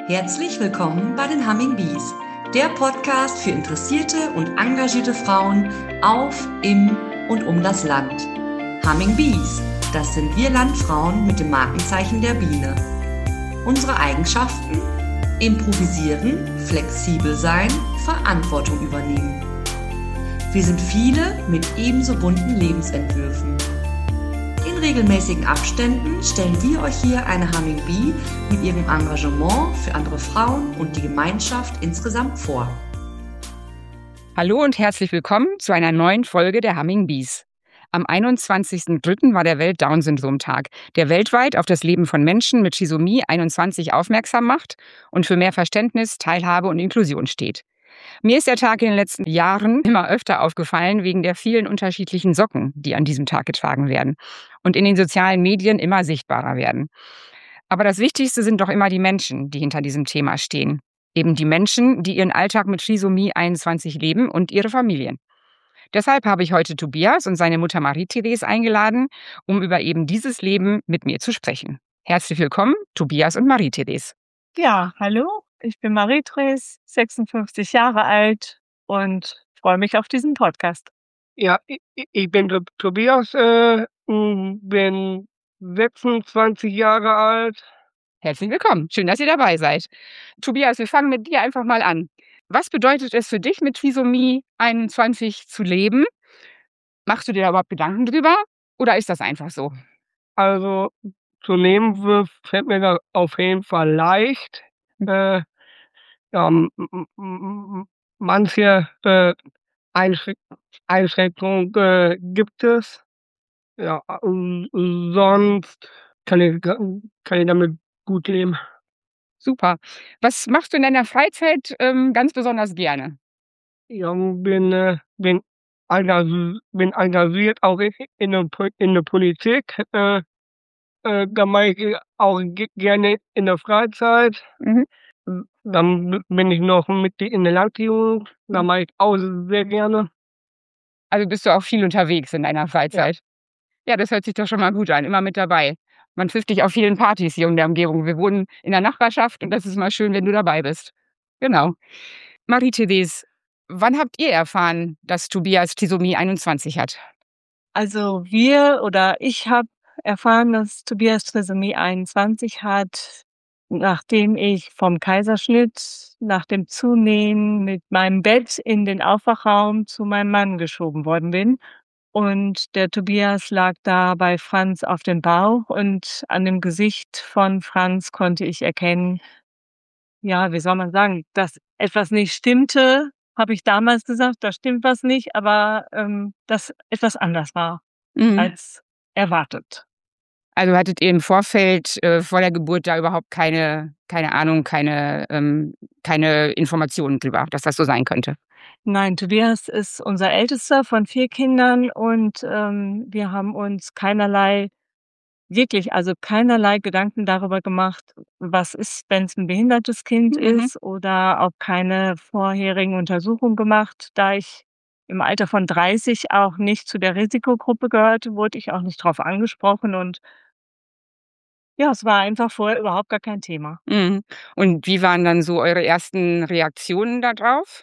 Herzlich willkommen bei den Humming Bees, der Podcast für interessierte und engagierte Frauen auf, im und um das Land. Humming Bees, das sind wir Landfrauen mit dem Markenzeichen der Biene. Unsere Eigenschaften? Improvisieren, flexibel sein, Verantwortung übernehmen. Wir sind viele mit ebenso bunten Lebensentwürfen. In regelmäßigen Abständen stellen wir euch hier eine Humming Bee mit ihrem Engagement für andere Frauen und die Gemeinschaft insgesamt vor. Hallo und herzlich willkommen zu einer neuen Folge der Humming Bees. Am 21.03. war der Welt-Down-Syndrom-Tag, der weltweit auf das Leben von Menschen mit Trisomie 21 aufmerksam macht und für mehr Verständnis, Teilhabe und Inklusion steht. Mir ist der Tag in den letzten Jahren immer öfter aufgefallen wegen der vielen unterschiedlichen Socken, die an diesem Tag getragen werden und in den sozialen Medien immer sichtbarer werden. Aber das Wichtigste sind doch immer die Menschen, die hinter diesem Thema stehen. Eben die Menschen, die ihren Alltag mit Trisomie 21 leben und ihre Familien. Deshalb habe ich heute Tobias und seine Mutter Marie-Therese eingeladen, um über eben dieses Leben mit mir zu sprechen. Herzlich willkommen, Tobias und Marie-Therese. Ja, hallo, ich bin Marie-Therese, 56 Jahre alt und freue mich auf diesen Podcast. Ja, ich bin Tobias, bin 26 Jahre alt. Herzlich willkommen, schön, dass ihr dabei seid. Tobias, wir fangen mit dir einfach mal an. Was bedeutet es für dich, mit Trisomie 21 zu leben? Machst du dir da überhaupt Gedanken drüber oder ist das einfach so? Also zu nehmen fällt mir da auf jeden Fall leicht. Ja, manche Einschränkungen gibt es. Ja, sonst kann ich damit gut leben. Super. Was machst du in deiner Freizeit ganz besonders gerne? Ja, bin engagiert auch in der Politik. Da mache ich auch gerne in der Freizeit. Mhm. Dann bin ich noch Mitglied in der Landjugend. Da mache ich auch sehr gerne. Also bist du auch viel unterwegs in deiner Freizeit? Ja, das hört sich doch schon mal gut an, immer mit dabei. Man trifft dich auf vielen Partys hier in der Umgebung. Wir wohnen in der Nachbarschaft und das ist mal schön, wenn du dabei bist. Genau. Marie-Therese, wann habt ihr erfahren, dass Tobias Trisomie 21 hat? Also ich habe erfahren, dass Tobias Trisomie 21 hat, nachdem ich vom Kaiserschnitt nach dem Zunähen mit meinem Bett in den Aufwachraum zu meinem Mann geschoben worden bin. Und der Tobias lag da bei Franz auf dem Bauch und an dem Gesicht von Franz konnte ich erkennen, ja, wie soll man sagen, dass etwas nicht stimmte, habe ich damals gesagt, da stimmt was nicht, aber dass etwas anders war als erwartet. Also hattet ihr im Vorfeld, vor der Geburt da überhaupt keine Ahnung, keine Informationen drüber, dass das so sein könnte? Nein, Tobias ist unser Ältester von 4 Kindern und wir haben uns keinerlei Gedanken darüber gemacht, was ist, wenn es 'n behindertes Kind ist, oder auch keine vorherigen Untersuchungen gemacht. Da ich im Alter von 30 auch nicht zu der Risikogruppe gehörte, wurde ich auch nicht drauf angesprochen und ja, es war einfach vorher überhaupt gar kein Thema. Mhm. Und wie waren dann so eure ersten Reaktionen da drauf?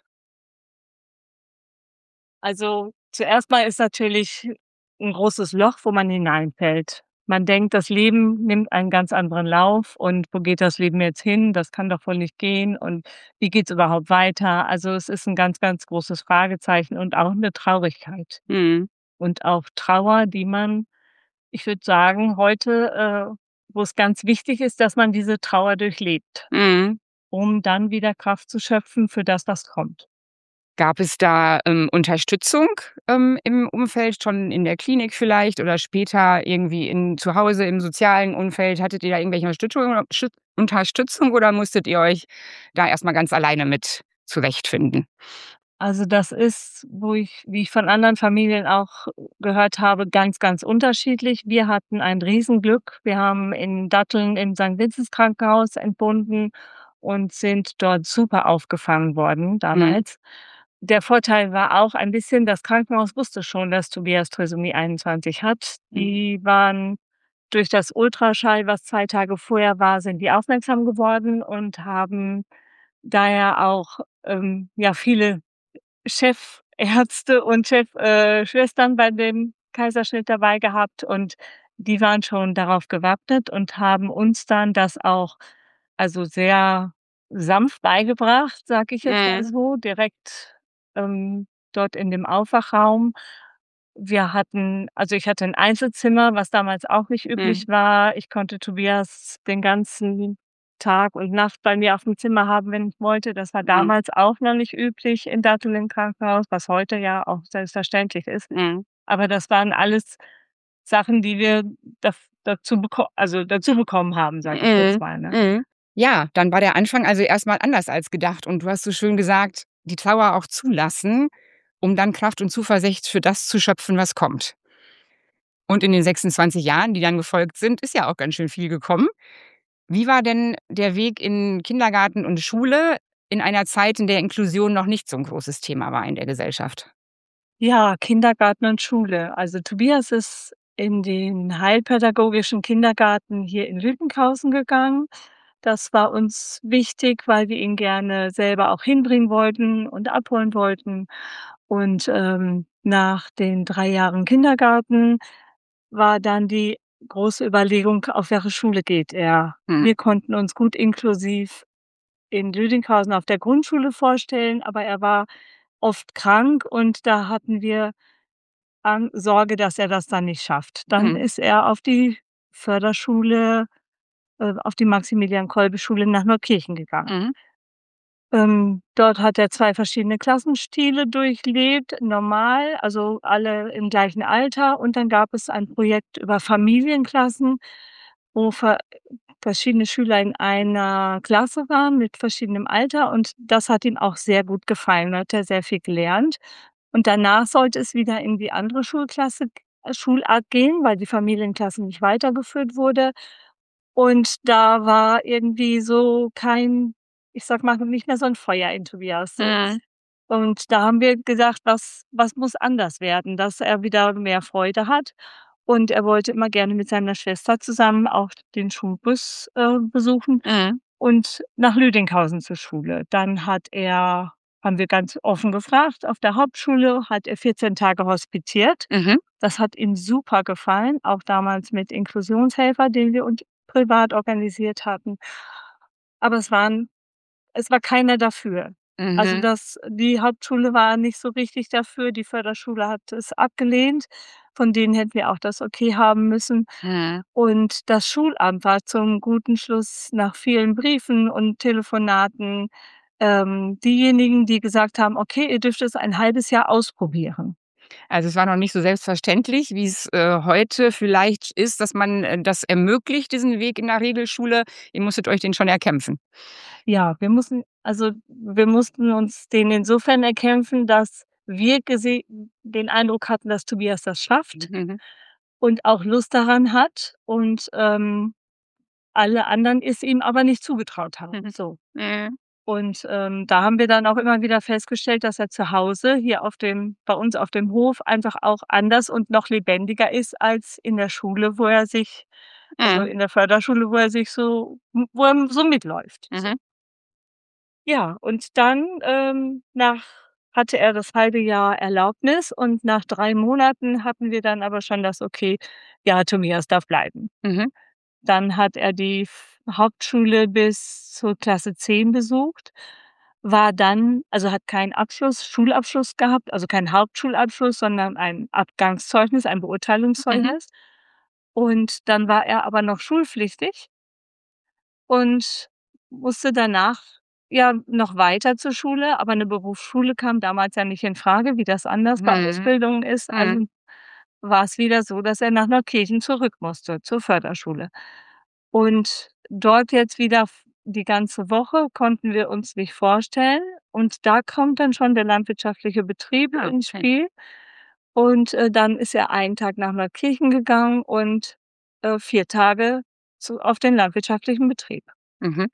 Also, zuerst mal ist natürlich 'n großes Loch, wo man hineinfällt. Man denkt, das Leben nimmt einen ganz anderen Lauf und wo geht das Leben jetzt hin? Das kann doch wohl nicht gehen und wie geht's überhaupt weiter? Also, es ist 'n ganz, ganz großes Fragezeichen und auch 'ne Traurigkeit. Mhm. Und auch Trauer, die man, ich würde sagen, heute, wo es ganz wichtig ist, dass man diese Trauer durchlebt, Mhm. um dann wieder Kraft zu schöpfen für das, was kommt. Gab es da, Unterstützung, im Umfeld, schon in der Klinik vielleicht oder später irgendwie zu Hause im sozialen Umfeld? Hattet ihr da irgendwelche Unterstützung oder musstet ihr euch da erst mal ganz alleine mit zurechtfinden? Also, das ist, wie ich von anderen Familien auch gehört habe, ganz, ganz unterschiedlich. Wir hatten ein Riesenglück. Wir haben in Datteln im Sankt-Vinzenz-Krankenhaus entbunden und sind dort super aufgefangen worden Mhm. damals. Der Vorteil war auch ein bisschen, das Krankenhaus wusste schon, dass Tobias Trisomie 21 hat. Die waren durch das Ultraschall, was 2 Tage vorher war, sind die aufmerksam geworden und haben daher auch, viele Chefärzte und Schwestern bei dem Kaiserschnitt dabei gehabt und die waren schon darauf gewappnet und haben uns dann das auch, also, sehr sanft beigebracht, sage ich jetzt mal so, direkt, dort in dem Aufwachraum. Ich hatte 'n Einzelzimmer, was damals auch nicht üblich war. Ich konnte Tobias den ganzen Tag und Nacht bei mir aufm Zimmer haben, wenn ich wollte. Das war damals auch noch nicht üblich in Datteln im Krankenhaus, was heute ja auch selbstverständlich ist. Aber das waren alles Sachen, die wir dazu bekommen haben, sage ich jetzt mal, ne? Ja, dann war der Anfang also erst mal anders als gedacht und du hast so schön gesagt, die Trauer auch zulassen, um dann Kraft und Zuversicht für das zu schöpfen, was kommt. Und in den 26 Jahren, die dann gefolgt sind, ist ja auch ganz schön viel gekommen. Wie war denn der Weg in Kindergarten und Schule in einer Zeit, in der Inklusion noch nicht so 'n großes Thema war in der Gesellschaft? Ja, Kindergarten und Schule. Also, Tobias ist in den heilpädagogischen Kindergarten hier in Lüdinghausen gegangen. Das war uns wichtig, weil wir ihn gerne selber auch hinbringen wollten und abholen wollten. Und, nach den 3 Jahren Kindergarten war dann die große Überlegung, auf welche Schule geht er. Mhm. Wir konnten uns gut inklusiv in Lüdinghausen auf der Grundschule vorstellen, aber er war oft krank und da hatten wir Sorge, dass er das dann nicht schafft. Dann Mhm. ist er auf die Förderschule, auf die Maximilian-Kolbe-Schule nach Neukirchen gegangen. Mhm. Dort hat er 2 verschiedene Klassenstile durchlebt, normal, also alle im gleichen Alter. Und dann gab es ein Projekt über Familienklassen, wo verschiedene Schüler in einer Klasse waren mit verschiedenem Alter. Und das hat ihm auch sehr gut gefallen. Da hat er sehr viel gelernt. Und danach sollte es wieder in die andere Schulart gehen, weil die Familienklasse nicht weitergeführt wurde. Und da war irgendwie so kein, ich sage mal, nicht mehr so 'n Feuer in Tobias so. Mhm. Und da haben wir gesagt: „Was muss anders werden, dass er wieder mehr Freude hat?“ Und er wollte immer gerne mit seiner Schwester zusammen auch den Schulbus, besuchen Mhm. und nach Lüdinghausen zur Schule. Dann haben wir ganz offen gefragt, auf der Hauptschule hat er 14 Tage hospitiert. Mhm. Das hat ihm super gefallen, auch damals mit Inklusionshelfer, den wir uns privat organisiert hatten. Aber es war keiner dafür. Also, Mhm. die Hauptschule war nicht so richtig dafür, die Förderschule hat es abgelehnt. Von denen hätten wir auch das Okay haben müssen. Mhm. Und das Schulamt war zum guten Schluss nach vielen Briefen und Telefonaten, diejenigen, die gesagt haben: „Okay, ihr dürft es ein halbes Jahr ausprobieren.“ Also, es war noch nicht so selbstverständlich, wie es, heute vielleicht ist, dass man, das ermöglicht, diesen Weg in der Regelschule. Ihr musstet euch den schon erkämpfen. Ja, wir mussten uns den insofern erkämpfen, dass wir den Eindruck hatten, dass Tobias das schafft Mhm. und auch Lust daran hat und, alle anderen es ihm aber nicht zugetraut haben, Mhm. so. Mhm. Und, da haben wir dann auch immer wieder festgestellt, dass er zu Hause hier bei uns auf dem Hof einfach auch anders und noch lebendiger ist als in der Schule, Mhm. in der Förderschule, wo er so mitläuft, so. Mhm. Ja, und dann, hatte er das halbe Jahr Erlaubnis und nach 3 Monaten hatten wir dann aber schon das Okay: „Ja, Tobias darf bleiben.“ Mhm. Dann hat er die Hauptschule bis zur Klasse 10 besucht, hat keinen Schulabschluss gehabt, also keinen Hauptschulabschluss, sondern ein Abgangszeugnis, ein Mhm. Beurteilungszeugnis. Und dann war er aber noch schulpflichtig und musste danach ja noch weiter zur Schule, aber 'ne Berufsschule kam damals ja nicht infrage, wie das anders bei Mhm. Ausbildungen ist. Mhm. Also war's wieder so, dass er nach Neukirchen zurück musste zur Förderschule. Und dort jetzt wieder die ganze Woche konnten wir uns nicht vorstellen. Und da kommt dann schon der landwirtschaftliche Betrieb Ah, ins okay. Spiel. Und, dann ist er einen Tag nach Neukirchen gegangen und, 4 Tage auf den landwirtschaftlichen Betrieb. Mhm.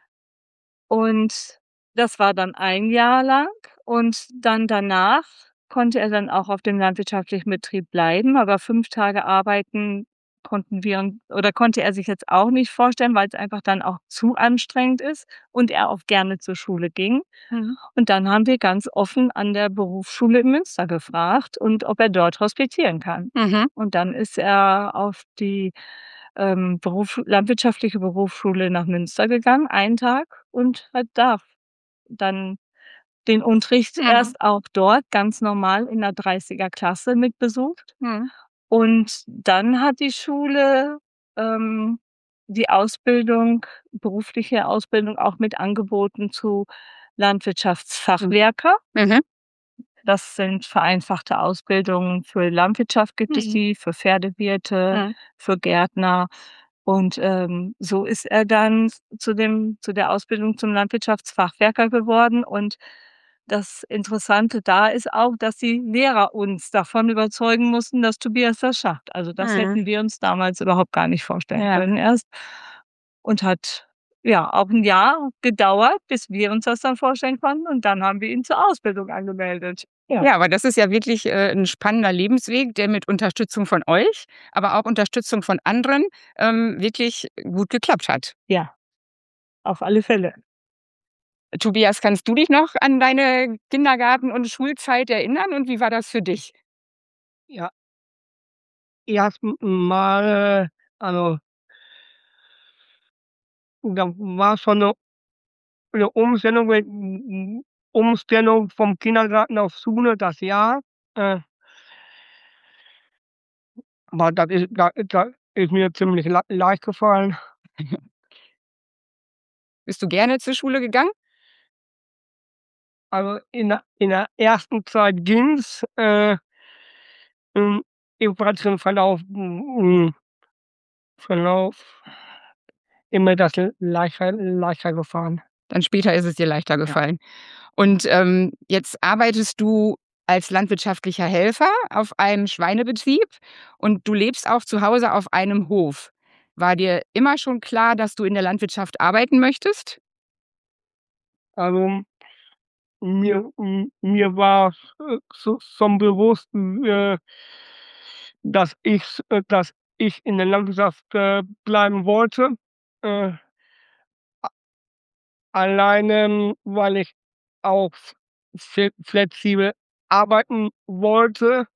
Und das war dann ein Jahr lang und dann danach konnte er dann auch auf dem landwirtschaftlichen Betrieb bleiben, aber 5 Tage arbeiten konnte er sich jetzt auch nicht vorstellen, weil es einfach dann auch zu anstrengend ist und er auch gerne zur Schule ging. Und dann haben wir ganz offen an der Berufsschule in Münster gefragt und ob er dort hospitieren kann. Und dann ist er auf die landwirtschaftliche Berufsschule nach Münster gegangen, einen Tag, und hat da dann den Unterricht erst auch dort ganz normal in der 30er Klasse mitbesucht. Und dann hat die Schule die berufliche Ausbildung auch mit angeboten zu Landwirtschaftsfachwerker. Das sind vereinfachte Ausbildungen. Für Landwirtschaft gibt es die, für Pferdewirte, für Gärtner. Und so ist er dann zu der Ausbildung zum Landwirtschaftsfachwerker geworden. Und das Interessante da ist auch, dass die Lehrer uns davon überzeugen mussten, dass Tobias das schafft. Also das hätten wir uns damals überhaupt gar nicht vorstellen können erst. Und hat auch ein Jahr gedauert, bis wir uns das dann vorstellen konnten. Und dann haben wir ihn zur Ausbildung angemeldet. Ja, aber das ist ja wirklich 'n spannender Lebensweg, der mit Unterstützung von euch, aber auch Unterstützung von anderen, wirklich gut geklappt hat. Ja, auf alle Fälle. Tobias, kannst du dich noch an deine Kindergarten und Schulzeit erinnern und wie war das für dich? Ja, erst mal, also, da war schon 'ne Umstellung vom Kindergarten auf Schule, das Jahr. Äh, aber das ist mir ziemlich leicht gefallen. Bist du gerne zur Schule gegangen? Also, in der ersten Zeit ging's, im weiteren Verlauf immer das leichter gefahren. Dann später ist es dir leichter gefallen. Und, jetzt arbeitest du als landwirtschaftlicher Helfer auf einem Schweinebetrieb und du lebst auch zu Hause auf einem Hof. War dir immer schon klar, dass du in der Landwirtschaft arbeiten möchtest? Also, mir war schon bewusst, dass ich in der Landwirtschaft, bleiben wollte, äh, alleine, weil ich auch flexibel arbeiten wollte.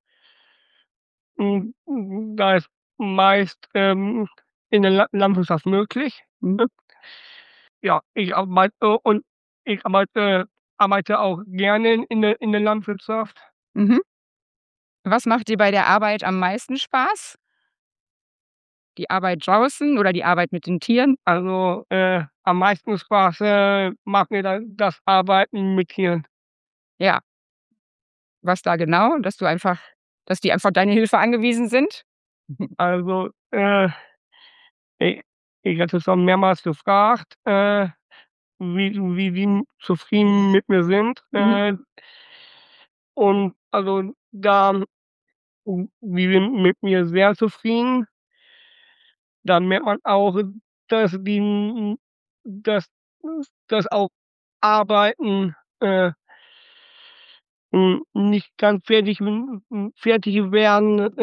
Da ist meist, in der Landwirtschaft möglich. Ja, ich arbeite auch gerne in der Landwirtschaft. Mhm. Was macht dir bei der Arbeit am meisten Spaß? Die Arbeit draußen oder die Arbeit mit den Tieren? Also, am meisten Spaß, macht mir das Arbeiten mit Tieren. Ja. Was da genau? Dass die einfach deine Hilfe angewiesen sind? Also, i ich hatte schon mehrmals gefragt, wie die zufrieden mit mir sind. Und also, da die sind mit mir sehr zufrieden. Dann merkt man auch, dass dass dass auch Arbeiten, nicht ganz fertig werden.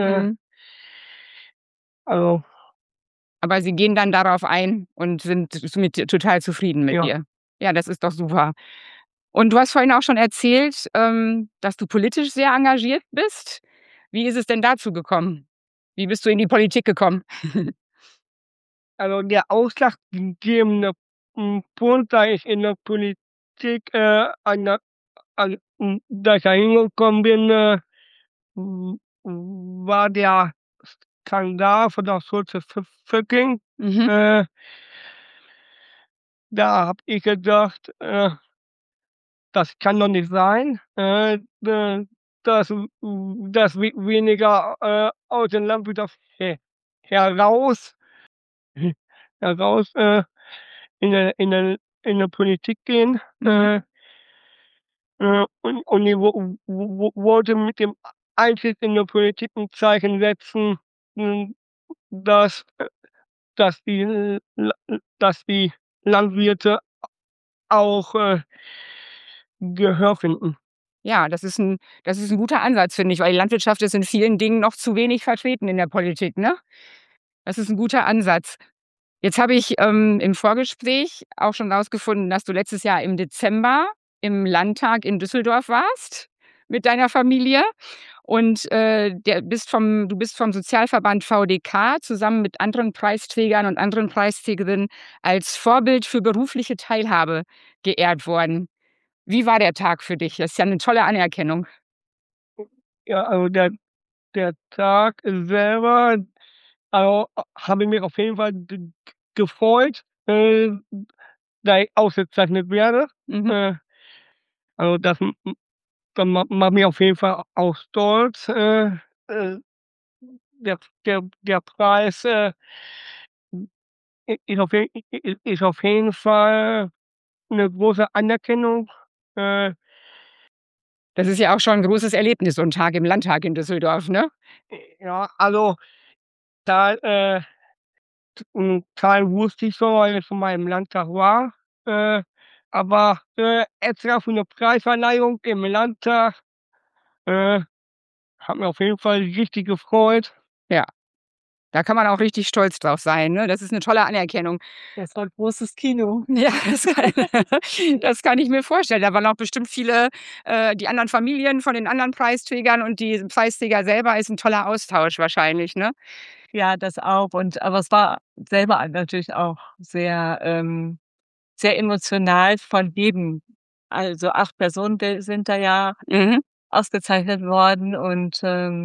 Also, Aber sie gehen dann darauf ein und sind total zufrieden mit ja, dir. Ja, das ist doch super. Und du hast vorhin auch schon erzählt, dass du politisch sehr engagiert bist. Wie ist es denn dazu gekommen? Wie bist du in die Politik gekommen? also der ausschlaggebende, Punkt, da ich in der Politik, da ich da hingekommen bin, war der Skandal von der Sulze Vöcking. Mhm. Da habe ich gedacht, das kann doch nicht sein, dass weniger, aus der Landwirtschaft heraus heraus, in der Politik gehen. Mhm. Und ich wollte mit dem Eintritt in der Politik 'n Zeichen setzen, hm, dass dass die La dass die Landwirte auch, Gehör finden. Ja, das ist 'n guter Ansatz, finde ich, weil die Landwirtschaft ist in vielen Dingen noch zu wenig vertreten in der Politik, ne? Das ist ein guter Ansatz. Jetzt habe ich im Vorgespräch auch schon rausgefunden, dass du letztes Jahr im Dezember im Landtag in Düsseldorf warst mit deiner Familie und du bist vom Sozialverband VDK zusammen mit anderen Preisträgern und anderen Preisträgerinnen als Vorbild für berufliche Teilhabe geehrt worden. Wie war der Tag für dich? Das ist ja eine tolle Anerkennung. Ja, also der Tag selber, also, habe ich mich auf jeden Fall gefreut, da ich ausgezeichnet werde. Mhm. Also, das macht mich auf jeden Fall auch stolz. Der Preis, ist auf jeden Fall 'ne große Anerkennung. Äh, Das ist ja auch schon 'n großes Erlebnis, so 'n Tag im Landtag in Düsseldorf, ne? ja, also, da, 'n Teil wusste ich schon, weil ich schon mal im Landtag war, aber, extra für 'ne Preisverleihung im Landtag, äh, hat mich auf jeden Fall richtig gefreut. Ja, da kann man auch richtig stolz drauf sein, ne? Das ist 'ne tolle Anerkennung. Das war 'n großes Kino. Ja, das kann ich mir vorstellen. Da waren auch bestimmt viele die anderen Familien von den anderen Preisträgern und die Preisträger selber. Ist 'n toller Austausch wahrscheinlich, ne? Ja, das auch aber es war selber natürlich auch sehr emotional von jedem. Also 8 Personen sind da ja Mhm, ausgezeichnet worden und,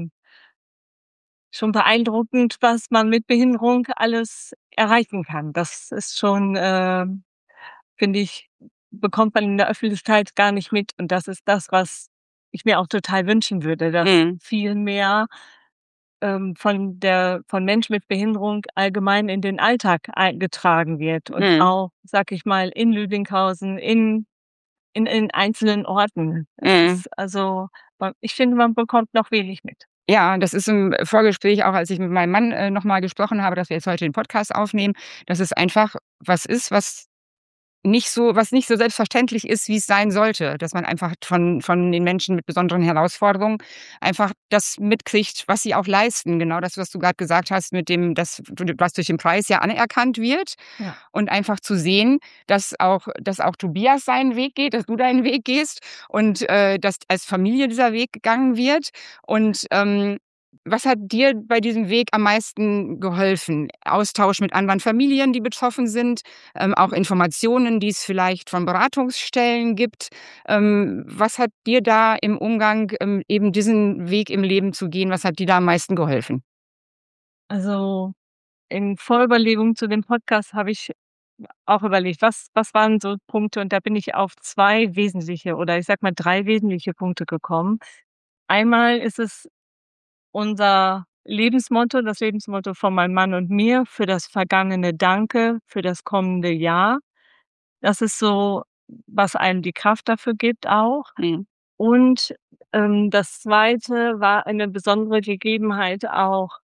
schon beeindruckend, was man mit Behinderung alles erreichen kann. Das ist schon, finde ich, bekommt man in der Öffentlichkeit gar nicht mit. Und das ist das, was ich mir auch total wünschen würde, dass mhm, viel mehr, von Menschen mit Behinderung allgemein in den Alltag eingetragen wird und mhm, auch, sage ich mal, in Lüdinghausen, in einzelnen Orten. Es mhm. ist also ich finde, man bekommt noch wenig mit. Ja, das ist im Vorgespräch auch, als ich mit meinem Mann, noch mal gesprochen habe, dass wir jetzt heute den Podcast aufnehmen, dass es einfach was ist, was nicht so selbstverständlich ist, wie es sein sollte, dass man einfach von den Menschen mit besonderen Herausforderungen einfach das mitkriegt, was sie auch leisten. Genau das, was du grad gesagt hast mit dem, was durch den Preis ja anerkannt wird Ja. und einfach zu sehen, dass auch Tobias seinen Weg geht, dass du deinen Weg gehst und, dass als Familie dieser Weg gegangen wird. Und, was hat dir bei diesem Weg am meisten geholfen? Austausch mit anderen Familien, die betroffen sind, auch Informationen, die es vielleicht von Beratungsstellen gibt. Was hat dir da im Umgang, eben diesen Weg im Leben zu gehen, was hat dir da am meisten geholfen? Also, in Vorüberlegung zu dem Podcast habe ich auch überlegt, was waren so Punkte und da bin ich auf 2 wesentliche oder ich sage mal 3 wesentliche Punkte gekommen. Einmal ist es unser Lebensmotto, das Lebensmotto von meinem Mann und mir: „Für das Vergangene danke, für das kommende Ja." Das ist so, was einem die Kraft dafür gibt auch. Mhm. Und, das Zweite war eine besondere Gegebenheit auch,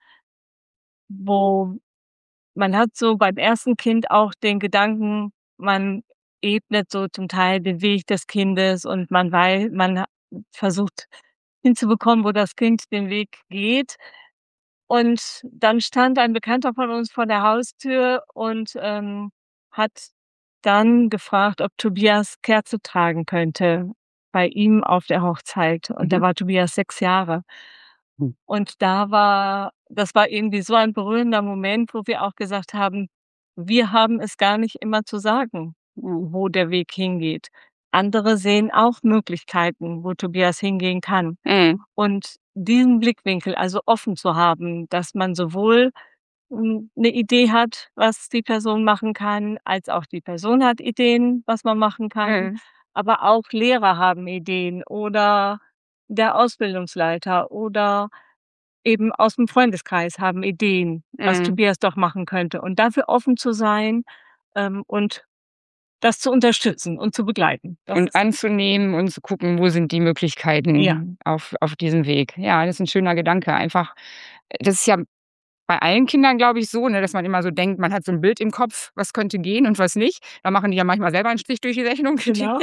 wo man hat so beim ersten Kind auch den Gedanken, man ebnet so zum Teil den Weg des Kindes und man versucht hinzubekommen, wo das Kind den Weg geht. Und dann stand ein Bekannter von uns vor der Haustür und, hat dann gefragt, ob Tobias Kerze tragen könnte bei ihm auf der Hochzeit. Und da Mhm. war Tobias 6 Jahre. Mhm. Und das war irgendwie so ein berührender Moment, wo wir auch gesagt haben, wir haben es gar nicht immer zu sagen, wo der Weg hingeht. Andere sehen auch Möglichkeiten, wo Tobias hingehen kann. Mhm. Und diesen Blickwinkel also offen zu haben, dass man sowohl 'ne Idee hat, was die Person machen kann, als auch die Person hat Ideen, was man machen kann. Mhm. Aber auch Lehrer haben Ideen oder der Ausbildungsleiter oder eben aus'm Freundeskreis haben Ideen, was Mhm. Tobias doch machen könnte. Und dafür offen zu sein, und das zu unterstützen und zu begleiten. Das Und ist anzunehmen und zu gucken, wo sind die ja, Möglichkeiten auf diesem Weg. Ja, das ist 'n schöner Gedanke. Einfach das ist ja bei allen Kindern, glaube ich, so, ne, dass man immer so denkt, man hat so ein Bild im Kopf, was könnte gehen und was nicht. Da machen die ja manchmal selber einen Strich durch die Rechnung. Genau.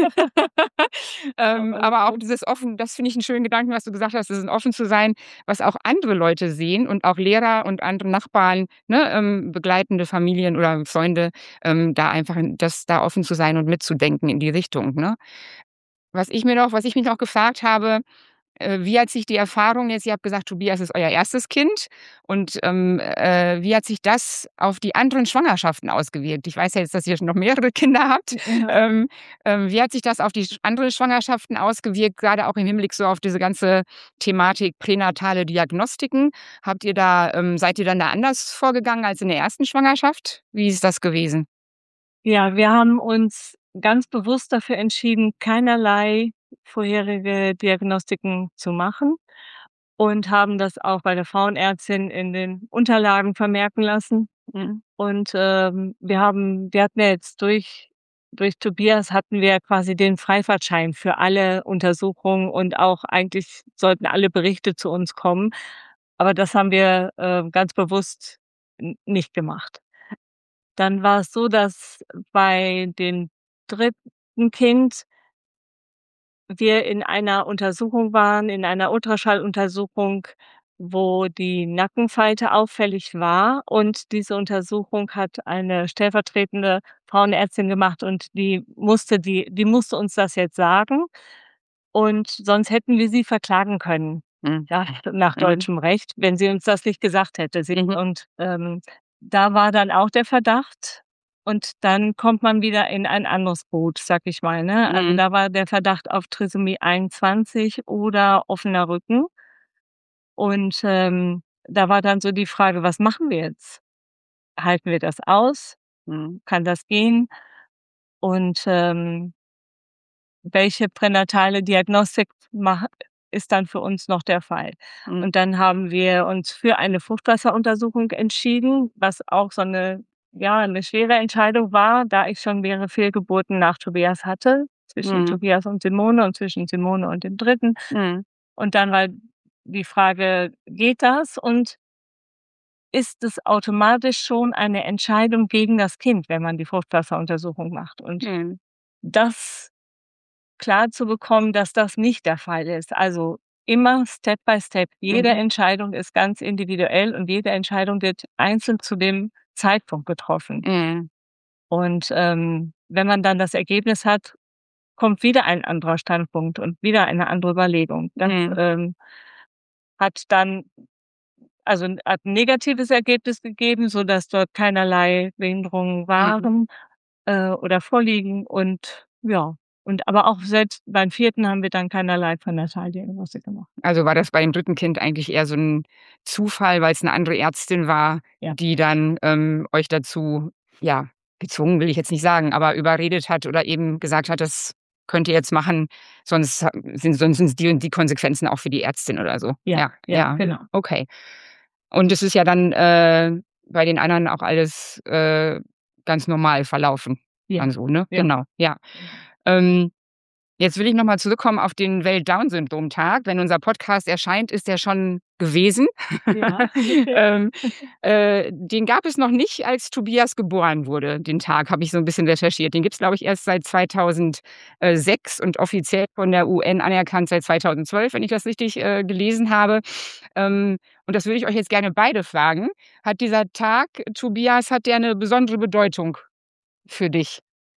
Aber auch dieses offen, das finde ich einen schönen Gedanken, was du gesagt hast, dieses offen zu sein, was auch andere Leute sehen und auch Lehrer und andere Nachbarn, ne, begleitende Familien oder Freunde, da einfach da offen zu sein und mitzudenken in die Richtung, ne? Was ich mich noch gefragt habe, wie hat sich die Erfahrung jetzt, ihr habt gesagt, Tobias ist euer erstes Kind und, wie hat sich das auf die anderen Schwangerschaften ausgewirkt? Ich weiß ja jetzt, dass ihr noch mehrere Kinder habt. Ja. Wie hat sich das auf die anderen Schwangerschaften ausgewirkt, gerade auch im Hinblick so auf diese ganze Thematik pränatale Diagnostiken? Seid ihr dann da anders vorgegangen als in der ersten Schwangerschaft? Wie ist das gewesen? Ja, wir haben uns ganz bewusst dafür entschieden, keinerlei vorherige Diagnostiken zu machen und haben das auch bei der Frauenärztin in den Unterlagen vermerken lassen. Mhm. Und, wir hatten ja jetzt durch Tobias hatten wir quasi den Freifahrtschein für alle Untersuchungen und auch eigentlich sollten alle Berichte zu uns kommen. Aber das haben wir, ganz bewusst nicht gemacht. Dann war es so, dass bei dem dritten Kind wir in einer Untersuchung waren, in einer Ultraschalluntersuchung, wo die Nackenfalte auffällig war. Und diese Untersuchung hat eine stellvertretende Frauenärztin gemacht und die musste uns das jetzt sagen. Und sonst hätten wir sie verklagen können, Mhm. ja, nach Mhm. deutschem Recht, wenn sie uns das nicht gesagt hätte. Mhm. Und, da war dann auch der Verdacht und dann kommt man wieder in ein anderes Boot, sag ich mal, ne? Also, Mhm. da war der Verdacht auf Trisomie 21 oder offener Rücken. Und, da war dann so die Frage: „Was machen wir jetzt? Halten wir das aus? Mhm. Kann das gehen?“ Und, welche pränatale Diagnostik ist dann für uns noch der Fall? Mhm. Und dann haben wir uns für eine Fruchtwasseruntersuchung entschieden, was auch so eine schwere Entscheidung war, da ich schon mehrere Fehlgeburten nach Tobias hatte, zwischen Mhm. Tobias und Simone und zwischen Simone und dem Dritten. Mhm. Und dann war die Frage: „Geht das?“ Und ist es automatisch schon eine Entscheidung gegen das Kind, wenn man die Fruchtwasseruntersuchung macht? Und Mhm. das klar zu bekommen, dass das nicht der Fall ist. Also, immer Step by Step. Jede Mhm. Entscheidung ist ganz individuell und jede Entscheidung wird einzeln zu dem Zeitpunkt getroffen. Mhm. Und, wenn man dann das Ergebnis hat, kommt wieder ein anderer Standpunkt und wieder eine andere Überlegung. Das, Mhm. hat dann hat 'n negatives Ergebnis gegeben, sodass dort keinerlei Behinderungen Mhm. waren, oder vorliegen und ja. Und aber auch selbst beim vierten haben wir dann keinerlei Pränataldiagnostik gemacht. Also, war das bei dem dritten Kind eigentlich eher so 'n Zufall, weil's 'ne andere Ärztin war, Ja. die dann, euch dazu, ja, gezwungen will ich jetzt nicht sagen, aber überredet hat oder eben gesagt hat: „Das könnt ihr jetzt machen, sonst sind die und die Konsequenzen auch für die Ärztin“ oder so. Ja, Ja, ja, ja, genau. okay. Und es ist ja dann, bei den anderen auch alles, ganz normal verlaufen Ja, dann so, ne? ja, Genau, ja. genau. Ähm Jetzt will ich noch mal zurückkommen auf den Welt-Down-Syndrom-Tag. Wenn unser Podcast erscheint, ist der schon gewesen. Ja, okay. Ähm, Den gab es noch nicht, als Tobias geboren wurde, den Tag, habe ich so 'n bisschen recherchiert. Den gibt's, glaube ich, erst seit 2006 und offiziell von der UN anerkannt seit 2012, wenn ich das richtig, gelesen habe. Und das würde ich euch jetzt gerne beide fragen. Hat dieser Tag, Tobias, hat der 'ne besondere Bedeutung für dich?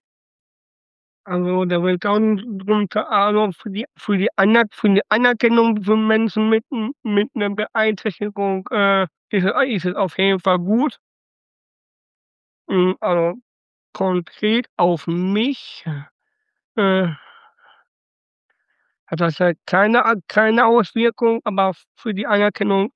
Also, der wird dann drunter, also, für die Anerkennung von Menschen mit 'ner Beeinträchtigung, ist es auf jeden Fall gut. Also, konkret auf mich, äh, hat das halt keine Auswirkung, aber für die Anerkennung,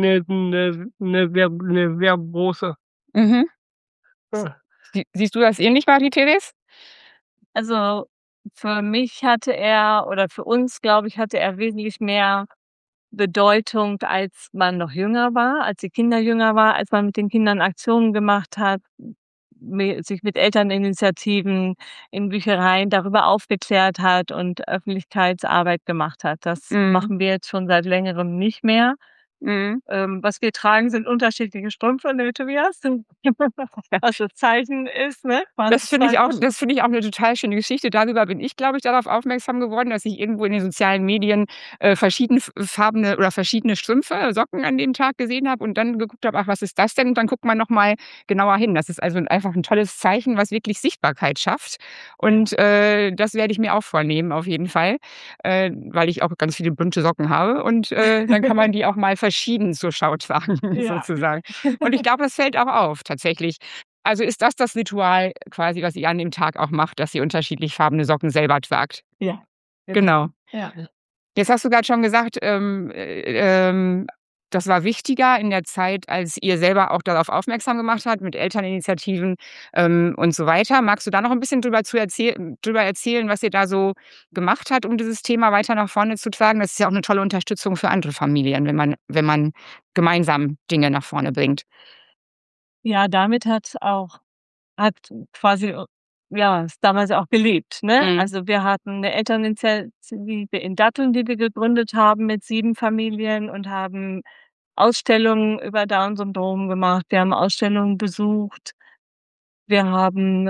'ne sehr große. Mhm. Ja. Siehst du das ähnlich, Marie-Therese? Also, für mich hatte er oder für uns, glaube ich, hatte er wesentlich mehr Bedeutung, als man noch jünger war, als die Kinder jünger war, als man mit den Kindern Aktionen gemacht hat, sich mit Elterninitiativen in Büchereien darüber aufgeklärt hat und Öffentlichkeitsarbeit gemacht hat. Das Mhm. machen wir jetzt schon seit Längerem nicht mehr. Mhm. Was wir tragen, sind unterschiedliche Strümpfe, ne, Tobias? Was das Zeichen ist, ne? Das finde ich auch 'ne total schöne Geschichte. Darüber bin ich, glaube ich, darauf aufmerksam geworden, dass ich irgendwo in den sozialen Medien, verschiedenfarbene oder verschiedene Strümpfe, Socken an dem Tag gesehen habe und dann geguckt habe: „Ach, was ist das denn?“ Und dann guckt man noch mal genauer hin. Das ist also einfach 'n tolles Zeichen, was wirklich Sichtbarkeit schafft. Und, das werde ich mir auch vornehmen auf jeden Fall, weil ich auch ganz viele bunte Socken habe und, dann kann man die auch mal verschieden zur Schau tragen Ja. sozusagen. Und ich glaube, das fällt auch auf tatsächlich. Also ist das Ritual quasi, was ihr an dem Tag auch macht, dass ihr unterschiedlich farbene Socken selber tragt? Ja, genau. Genau. Ja. Jetzt hast du grad schon gesagt, das war wichtiger in der Zeit, als ihr selber auch darauf aufmerksam gemacht habt mit Elterninitiativen, und so weiter. Magst du da noch 'n bisschen drüber erzählen, was ihr da so gemacht habt, um dieses Thema weiter nach vorne zu tragen? Das ist ja auch 'ne tolle Unterstützung für andere Familien, wenn man gemeinsam Dinge nach vorne bringt. Ja, damit hat quasi, ja, es damals auch gelebt, ne? Mhm. Also, wir hatten 'ne Elterninitiative in Datteln, die wir gegründet haben mit 7 Familien und haben Ausstellungen über Down-Syndrom gemacht. Wir haben Ausstellungen besucht. Wir haben,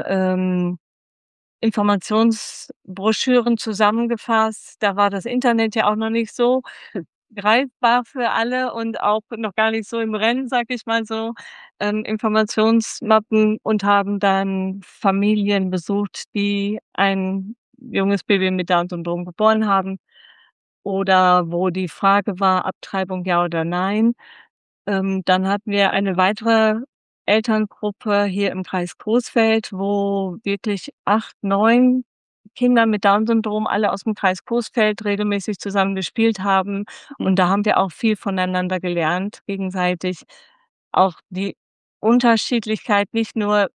Informationsbroschüren zusammengefasst. Da war das Internet ja auch noch nicht so greifbar für alle und auch noch gar nicht so im Rennen, sage ich mal so, Informationsmappen und haben dann Familien besucht, die ein junges Baby mit Down-Syndrom geboren haben oder wo die Frage war, Abtreibung ja oder nein. Dann hatten wir eine weitere Elterngruppe hier im Kreis Coesfeld, wo wirklich 8, 9 Kinder mit Down-Syndrom alle aus'm Kreis Coesfeld regelmäßig zusammen gespielt haben. Und da haben wir auch viel voneinander gelernt, gegenseitig. Auch die Unterschiedlichkeit, nicht nur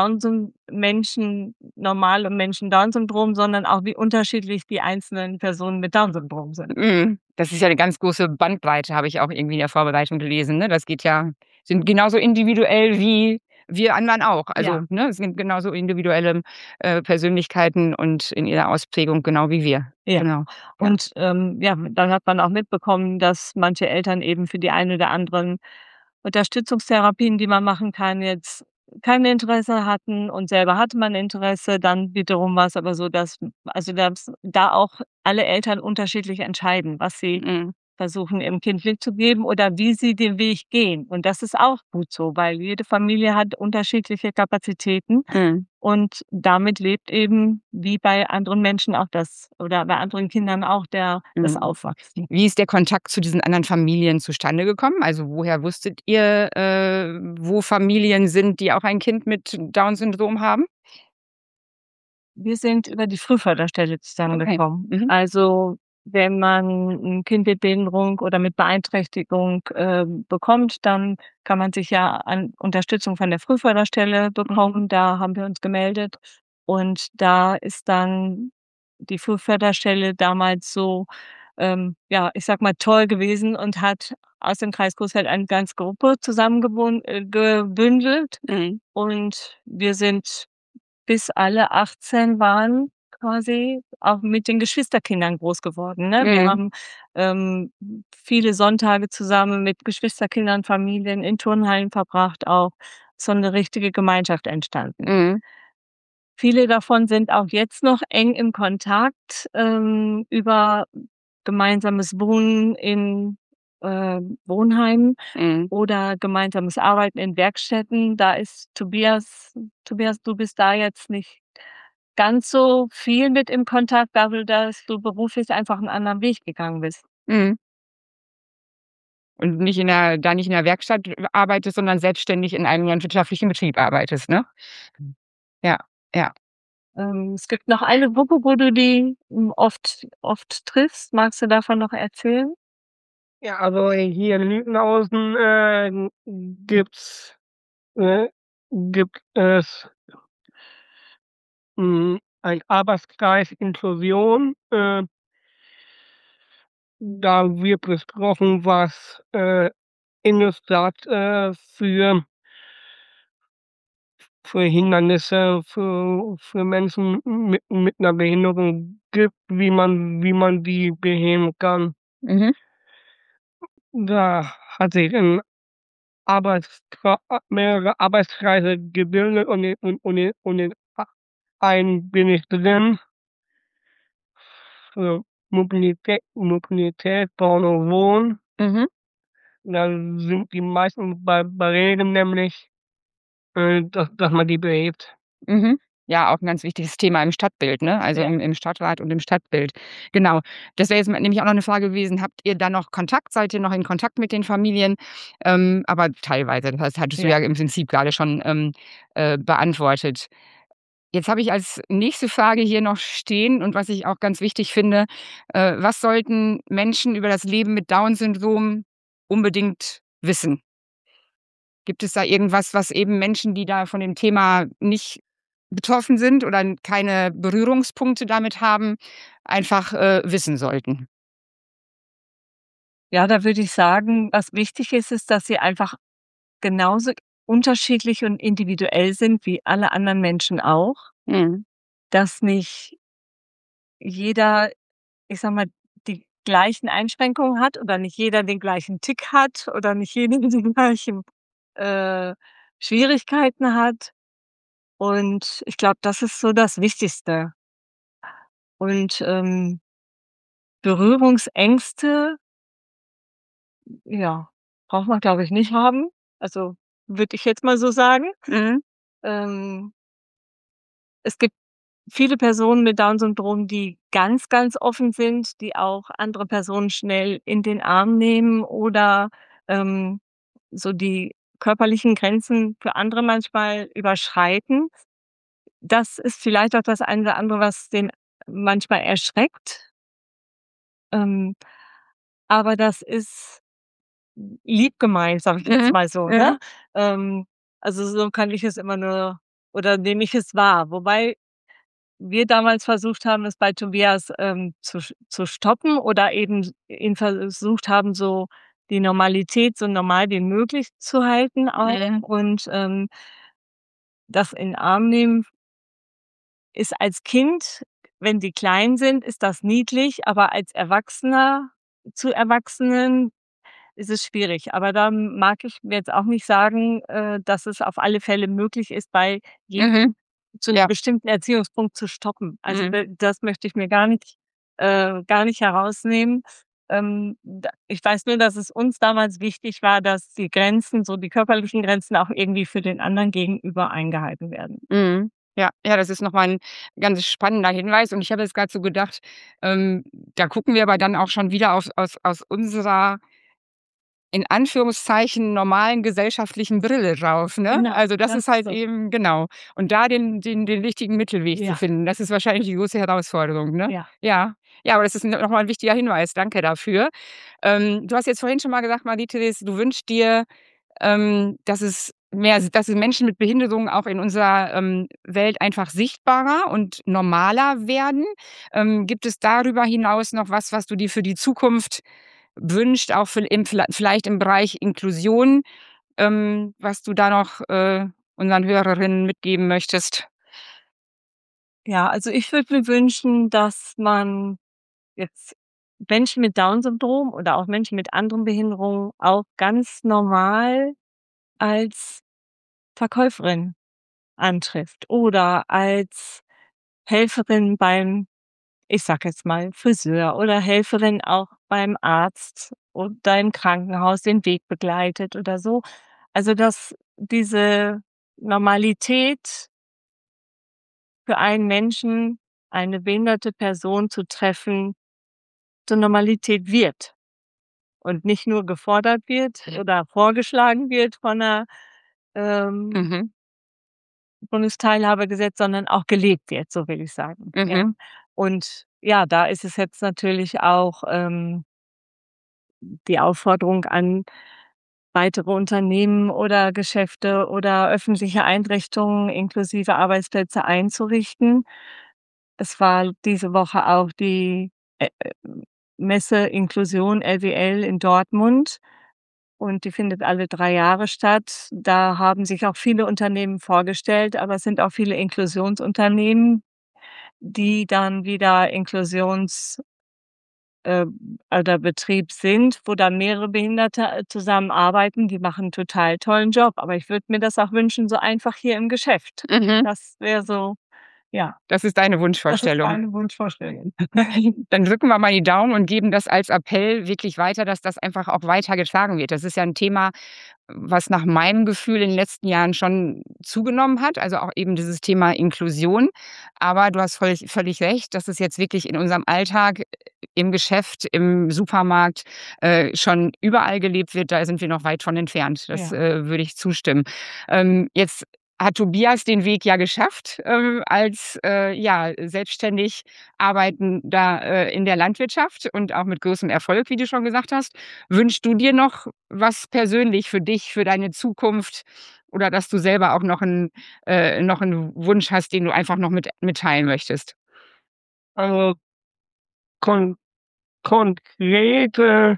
Menschen normal und Menschen Down-Syndrom, sondern auch wie unterschiedlich die einzelnen Personen mit Down-Syndrom sind. Mhm. Das ist ja 'ne ganz große Bandbreite, habe ich auch irgendwie in der Vorbereitung gelesen, ne? Das geht ja sind genauso individuell wie wir anderen auch. Also, Ja. ne, es sind genauso individuelle, Persönlichkeiten und in ihrer Ausprägung genau wie wir. Ja. Genau, ja. Und, ja, dann hat man auch mitbekommen, dass manche Eltern eben für die ein oder anderen Unterstützungstherapien, die man machen kann, jetzt kein Interesse hatten und selber hatte man Interesse. Dann wiederum war's aber so, dass da auch alle Eltern unterschiedlich entscheiden, was sie Mhm. versuchen, ihrem Kind mitzugeben oder wie sie den Weg gehen. Und das ist auch gut so, weil jede Familie hat unterschiedliche Kapazitäten Mhm. und damit lebt eben wie bei anderen Menschen auch das oder bei anderen Kindern auch das Mhm. Aufwachsen. Wie ist der Kontakt zu diesen anderen Familien zustande gekommen? Also, woher wusstet ihr, wo Familien sind, die auch ein Kind mit Down-Syndrom haben? Wir sind über die Frühförderstelle Okay. zusammengekommen. Mhm. Also, wenn man 'n Kind mit Behinderung oder mit Beeinträchtigung, bekommt, dann kann man sich ja an Unterstützung von der Frühförderstelle bekommen. Da haben wir uns gemeldet und da ist dann die Frühförderstelle damals so, ja, ich sage mal, toll gewesen und hat aus dem Kreis Coesfeld eine ganze Gruppe gebündelt Mhm. und wir sind bis alle 18 waren quasi auch mit den Geschwisterkindern groß geworden, ne? Wir Mhm. haben, ähm, viele Sonntage zusammen mit Geschwisterkindern, Familien in Turnhallen verbracht auch. So 'ne richtige Gemeinschaft entstanden. Mhm. Viele davon sind auch jetzt noch eng im Kontakt, über gemeinsames Wohnen in, Wohnheimen Mhm. oder gemeinsames Arbeiten in Werkstätten. Da ist Tobias, du bist da jetzt nicht ganz so viel mit im Kontakt, dadurch, dass du beruflich einfach 'n anderen Weg gegangen bist. Mhm. Und nicht in der Werkstatt arbeitest, sondern selbstständig in einem landwirtschaftlichen Betrieb arbeitest, ne? Ja, ja. Es gibt noch eine Gruppe, wo du die, oft triffst. Magst du davon noch erzählen? Ja, also hier in Lügenhausen, äh, gibt es ein Arbeitskreis Inklusion. Da wird besprochen, was, in der Stadt, für Hindernisse für Menschen mit 'ner Behinderung gibt, wie man die beheben kann. Mhm. Da hat sich mehrere Arbeitskreise gebildet und in einen bin ich drin. Für Mobilität, Bauen und Wohnen. Mhm. Da sind die meisten bei Regen nämlich, dass man die behebt. Mhm. Ja, auch 'n ganz wichtiges Thema im Stadtbild, ne? Also, Ja. im Stadtrat und im Stadtbild. Genau. Das wäre jetzt nämlich auch noch 'ne Frage gewesen. Habt ihr da noch Kontakt? Seid ihr noch in Kontakt mit den Familien? Aber teilweise. Das heißt, hattest du ja Ja. im Prinzip grade schon, beantwortet. Jetzt habe ich als nächste Frage hier noch stehen und was ich auch ganz wichtig finde, was sollten Menschen über das Leben mit Down-Syndrom unbedingt wissen? Gibt es da irgendwas, was eben Menschen, die da von dem Thema nicht betroffen sind oder keine Berührungspunkte damit haben, einfach, wissen sollten? Ja, da würde ich sagen, was wichtig ist, ist, dass sie einfach genauso unterschiedlich und individuell sind wie alle anderen Menschen auch, Mhm. dass nicht jeder, ich sage mal, die gleichen Einschränkungen hat oder nicht jeder den gleichen Tick hat oder nicht jeder die gleichen, äh, Schwierigkeiten hat. Und ich glaube, das ist so das Wichtigste. Und, Berührungsängste, ja, braucht man, glaube ich, nicht haben. Also, würde ich jetzt mal so sagen. Mhm. Ähm, Es gibt viele Personen mit Down-Syndrom, die ganz, ganz offen sind, die auch andere Personen schnell in den Arm nehmen oder, ähm, so die körperlichen Grenzen für andere manchmal überschreiten. Das ist vielleicht auch das eine oder andere, was den manchmal erschreckt. Ähm, aber das ist lieb gemeint, sage ich jetzt Mhm. mal so, Mhm. ne? Ähm, also, so kann ich es immer nur oder nehme ich es wahr. Wobei wir damals versucht haben, es bei Tobias, zu stoppen oder eben ihn versucht haben, so die Normalität so normal wie möglich zu halten auch. Mhm. Und, das in den Arm nehmen ist als Kind, wenn die klein sind, ist das niedlich, aber als Erwachsener zu Erwachsenen ist es schwierig. Aber da mag ich mir jetzt auch nicht sagen, dass es auf alle Fälle möglich ist, bei jedem Mhm. zu 'nem Ja. bestimmten Erziehungspunkt zu stoppen. Also, Mhm. das möchte ich mir gar nicht herausnehmen. Da ich weiß nur, dass es uns damals wichtig war, dass die Grenzen, so die körperlichen Grenzen auch irgendwie für den anderen gegenüber eingehalten werden. Mhm. Ja, ja, das ist noch mal 'n ganz spannender Hinweis und ich habe jetzt grad so gedacht, da gucken wir aber dann auch schon wieder aus unserer in Anführungszeichen normalen gesellschaftlichen Brille drauf, ne? Genau, Also, das das ist ist halt so. eben genau. Und da den richtigen Mittelweg zu Ja, finden, das ist wahrscheinlich die große Herausforderung, ne? ja. Ja. Ja, aber das ist noch mal 'n wichtiger Hinweis. Danke dafür. Du hast jetzt vorhin schon mal gesagt, Marie-Therese, du wünschst dir, dass es Menschen mit Behinderungen auch in unserer, Welt einfach sichtbarer und normaler werden. Gibt es darüber hinaus noch was du dir für die Zukunft wünscht, auch vielleicht im Bereich Inklusion, was du da noch, unseren Hörerinnen mitgeben möchtest? Ja, also, ich würde mir wünschen, dass man jetzt Menschen mit Down-Syndrom oder auch Menschen mit anderen Behinderungen auch ganz normal als Verkäuferin antrifft oder als Helferin beim, ich sage jetzt mal, Friseur oder Helferin auch beim Arzt oder im Krankenhaus den Weg begleitet oder so. Also, dass diese Normalität für einen Menschen, eine behinderte Person zu treffen, zur Normalität wird und nicht nur gefordert wird oder vorgeschlagen wird von 'ner, ähm Mhm, Bundesteilhabegesetz, sondern auch gelebt wird, so will ich sagen, ja. mhm, Und ja, da ist es jetzt natürlich auch, die Aufforderung an weitere Unternehmen oder Geschäfte oder öffentliche Einrichtungen inklusive Arbeitsplätze einzurichten. Es war diese Woche auch die, Messe Inklusion LWL in Dortmund und die findet alle 3 Jahre statt. Da haben sich auch viele Unternehmen vorgestellt, aber es sind auch viele Inklusionsunternehmen, die dann wieder Inklusionsangebote oder Betrieb sind, wo da mehrere Behinderte zusammenarbeiten. Die machen 'n total tollen Job. Aber ich würde mir das auch wünschen, so einfach hier im Geschäft. Das wäre so, ja, Das ist deine das ist Wunschvorstellung. meine Wunschvorstellung. Dann drücken wir mal die Daumen und geben das als Appell wirklich weiter, dass das einfach auch weitergetragen wird. Das ist ja 'n Thema, was nach meinem Gefühl in den letzten Jahren schon zugenommen hat, also auch eben dieses Thema Inklusion. Aber du hast völlig recht, dass es jetzt wirklich in unserem Alltag, im Geschäft, im Supermarkt, schon überall gelebt wird. Da sind wir noch weit von entfernt. Das, Ja. würde ich zustimmen. Jetzt hat Tobias den Weg ja geschafft, als, ja, selbstständig Arbeitender, in der Landwirtschaft und auch mit großem Erfolg, wie du schon gesagt hast. Wünschst du dir noch was persönlich für dich, für deine Zukunft oder dass du selber auch noch 'n Wunsch hast, den du einfach noch mitteilen möchtest? Also, kon konkret,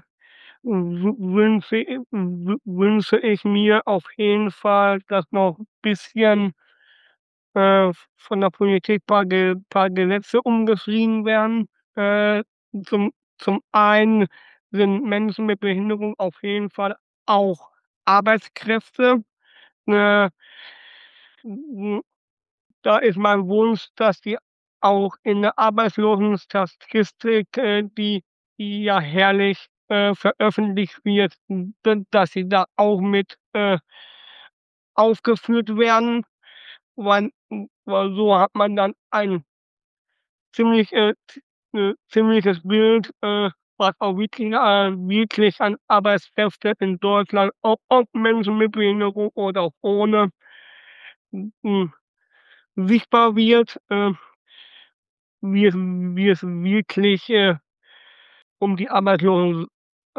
wünsche ich mir auf jeden Fall, dass noch 'n bisschen, von der Politik paar Gesetze umgeschrieben werden. Zum einen sind Menschen mit Behinderung auf jeden Fall auch Arbeitskräfte. Äh, hm, Da ist mein Wunsch, dass die auch in der Arbeitslosenstatistik, die ja jährlich, veröffentlicht wird, dass sie da auch mit, aufgeführt werden, weil so hat man dann ein ziemliches Bild, was auch wirklich an Arbeitskräfte in Deutschland, ob Menschen mit Behinderung oder auch ohne, hm, sichtbar wird, wie es wirklich, um die Arbeitslosenzahlen,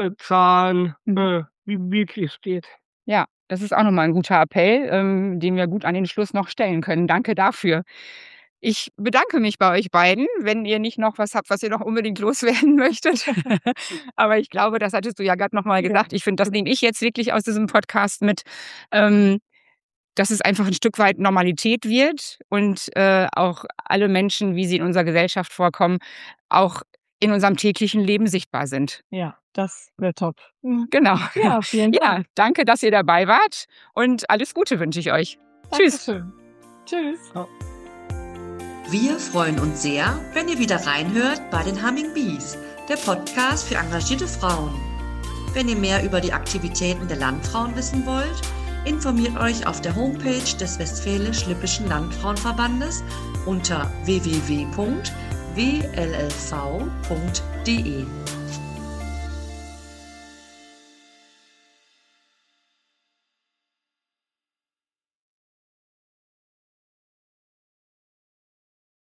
wie wirklich steht. Ja, das ist auch noch mal 'n guter Appell, den wir gut an den Schluss noch stellen können. Danke dafür. Ich bedanke mich bei euch beiden, wenn ihr nicht noch was habt, was ihr noch unbedingt loswerden möchtet. Aber ich glaube, das hattest du ja grad noch mal Ja. gesagt. Ich finde, das nehme ich jetzt wirklich aus diesem Podcast mit, ähm, dass es einfach 'n Stück weit Normalität wird und, auch alle Menschen, wie sie in unserer Gesellschaft vorkommen, auch in unserem täglichen Leben sichtbar sind. Ja, das wäre top. Genau. Ja, vielen Ja, Dank. danke, dass ihr dabei wart und alles Gute wünsche ich euch. Tschüss. Dankeschön. Tschüss. Wir freuen uns sehr, wenn ihr wieder reinhört bei den Humming Bees, der Podcast für engagierte Frauen. Wenn ihr mehr über die Aktivitäten der Landfrauen wissen wollt, informiert euch auf der Homepage des Westfälisch-Lippischen Landfrauenverbandes unter www.wllv.de.